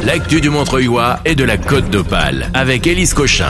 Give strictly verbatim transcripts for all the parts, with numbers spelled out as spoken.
l'actu du Montreuilois et de la Côte d'Opale avec Élise Cochin.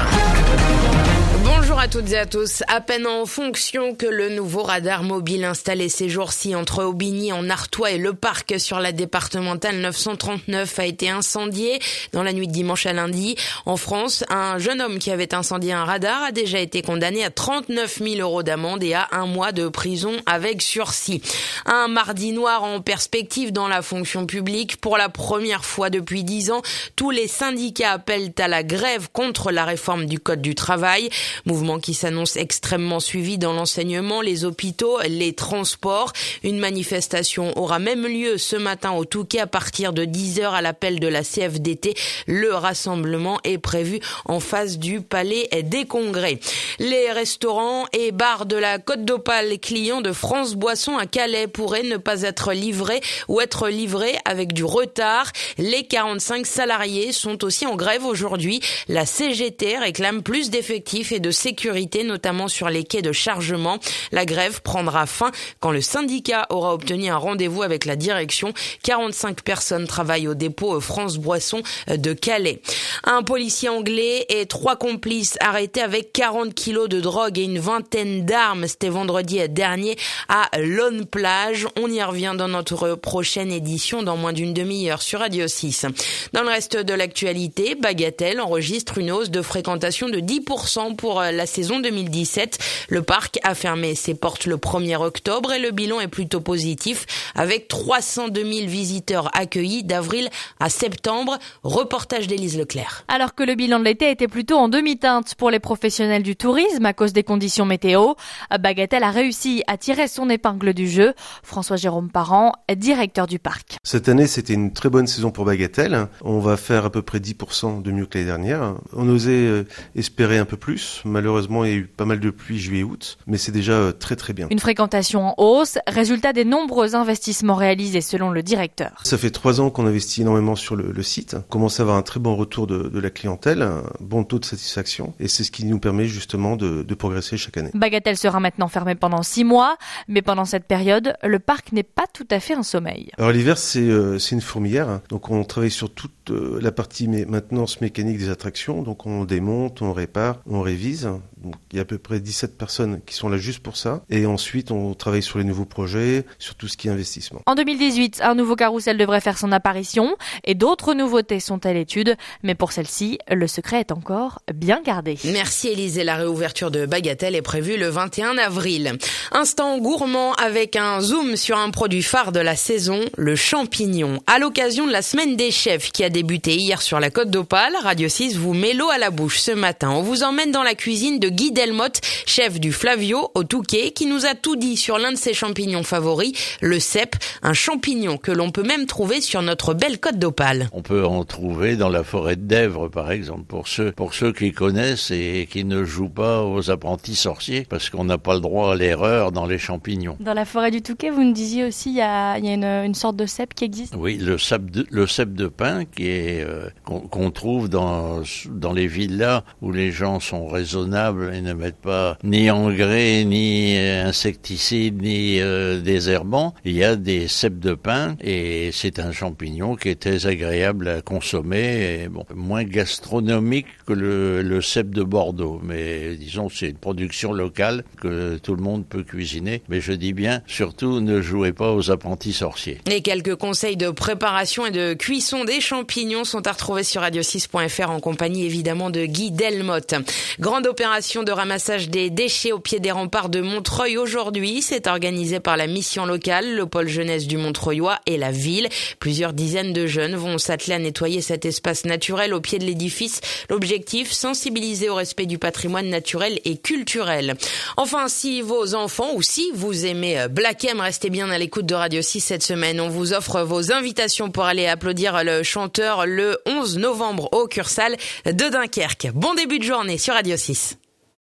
Bonjour à toutes et à tous. À peine en fonction que le nouveau radar mobile installé ces jours-ci entre Aubigny en Artois et le parc sur la départementale neuf cent trente-neuf a été incendié dans la nuit de dimanche à lundi. En France, un jeune homme qui avait incendié un radar a déjà été condamné à trente-neuf mille euros d'amende et à un mois de prison avec sursis. Un mardi noir en perspective dans la fonction publique. Pour la première fois depuis dix ans, tous les syndicats appellent à la grève contre la réforme du Code du travail. Mouvement qui s'annonce extrêmement suivi dans l'enseignement, les hôpitaux, les transports. Une manifestation aura même lieu ce matin au Touquet à partir de dix heures à l'appel de la C F D T. Le rassemblement est prévu en face du Palais des Congrès. Les restaurants et bars de la Côte d'Opale, clients de France Boisson à Calais, pourraient ne pas être livrés ou être livrés avec du retard. Les quarante-cinq salariés sont aussi en grève aujourd'hui. La C G T réclame plus d'effectifs et de sécurité, notamment sur les quais de chargement. La grève prendra fin quand le syndicat aura obtenu un rendez-vous avec la direction. quarante-cinq personnes travaillent au dépôt France Boisson de Calais. Un policier anglais et trois complices arrêtés avec quarante kilos de drogue et une vingtaine d'armes. C'était vendredi dernier à Lone Plage. On y revient dans notre prochaine édition dans moins d'une demi-heure sur Radio six. Dans le reste de l'actualité, Bagatelle enregistre une hausse de fréquentation de dix pour cent pour la saison deux mille dix-sept. Le parc a fermé ses portes le premier octobre et le bilan est plutôt positif avec trois cent deux mille visiteurs accueillis d'avril à septembre. Reportage d'Élise Leclerc. Alors que le bilan de l'été était plutôt en demi-teinte pour les professionnels du tourisme à cause des conditions météo, Bagatelle a réussi à tirer son épingle du jeu. François-Jérôme Parent, directeur du parc. Cette année, c'était une très bonne saison pour Bagatelle. On va faire à peu près dix pour cent de mieux que l'année dernière. On osait espérer un peu plus. Malheureusement, il y a eu pas mal de pluie juillet-août, mais c'est déjà très très bien. Une fréquentation en hausse, résultat des nombreux investissements réalisés selon le directeur. Ça fait trois ans qu'on investit énormément sur le, le site. On commence à avoir un très bon retour de, de la clientèle, un bon taux de satisfaction, et c'est ce qui nous permet justement de, de progresser chaque année. Bagatelle sera maintenant fermé pendant six mois, mais pendant cette période, le parc n'est pas tout à fait en sommeil. Alors l'hiver, c'est, euh, c'est une fourmilière, donc on travaille sur toute euh, la partie mé- maintenance mécanique des attractions, donc on démonte, on répare, on révise. Donc, il y a à peu près dix-sept personnes qui sont là juste pour ça. Et ensuite, on travaille sur les nouveaux projets, sur tout ce qui est investissement. En deux mille dix-huit, un nouveau carrousel devrait faire son apparition et d'autres nouveautés sont à l'étude. Mais pour celle-ci, le secret est encore bien gardé. Merci Élise. Et la réouverture de Bagatelle est prévue le vingt et un avril. Instant gourmand avec un zoom sur un produit phare de la saison, le champignon. À l'occasion de la semaine des chefs qui a débuté hier sur la Côte d'Opale, Radio six vous met l'eau à la bouche ce matin. On vous emmène dans la cuisine de Guy Delmotte, chef du Flavio au Touquet, qui nous a tout dit sur l'un de ses champignons favoris, le cèpe, un champignon que l'on peut même trouver sur notre belle Côte d'Opale. On peut en trouver dans la forêt de Dèvres, par exemple, pour ceux, pour ceux qui connaissent et qui ne jouent pas aux apprentis sorciers, parce qu'on n'a pas le droit à l'erreur dans les champignons. Dans la forêt du Touquet, vous nous disiez aussi, il y a, il y a une, une sorte de cèpe qui existe? Oui, le cèpe de, le cèpe de pin qui est, euh, qu'on, qu'on trouve dans, dans les villas où les gens sont raisonnables et ne mettent pas ni engrais, ni insecticides, ni euh, désherbants. Il y a des cèpes de pin et c'est un champignon qui est très agréable à consommer et bon, moins gastronomique que le, le cèpe de Bordeaux. Mais disons, c'est une production locale que tout le monde peut cuisiner. Mais je dis bien, surtout ne jouez pas aux apprentis sorciers. Et quelques conseils de préparation et de cuisson des champignons sont à retrouver sur radio six point f r en compagnie évidemment de Guy Delmotte. Grande opération de ramassage des déchets au pied des remparts de Montreuil aujourd'hui. C'est organisé par la mission locale, le pôle jeunesse du Montreuilois et la ville. Plusieurs dizaines de jeunes vont s'atteler à nettoyer cet espace naturel au pied de l'édifice. L'objectif, sensibiliser au respect du patrimoine naturel et culturel. Enfin, si vos enfants ou si vous aimez Black M, restez bien à l'écoute de Radio six cette semaine. On vous offre vos invitations pour aller applaudir le chanteur le onze novembre au Cursal de Dunkerque. Bon début de journée sur Radio six.